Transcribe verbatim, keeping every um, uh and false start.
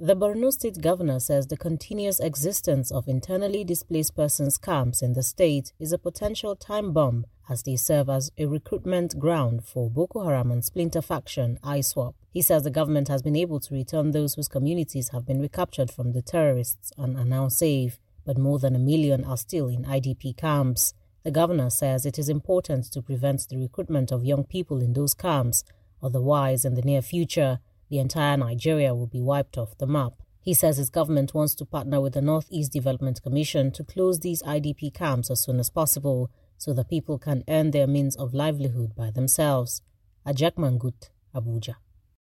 The Borno State Governor says the continuous existence of internally displaced persons camps in the state is a potential time bomb as they serve as a recruitment ground for Boko Haram and splinter faction I S W A P. He says the government has been able to return those whose communities have been recaptured from the terrorists and are now safe, but more than a million are still in I D P camps. The governor says it is important to prevent the recruitment of young people in those camps, otherwise in the near future, the entire Nigeria will be wiped off the map. He says his government wants to partner with the Northeast Development Commission to close these I D P camps as soon as possible so that people can earn their means of livelihood by themselves. Ajak Mangut, Abuja.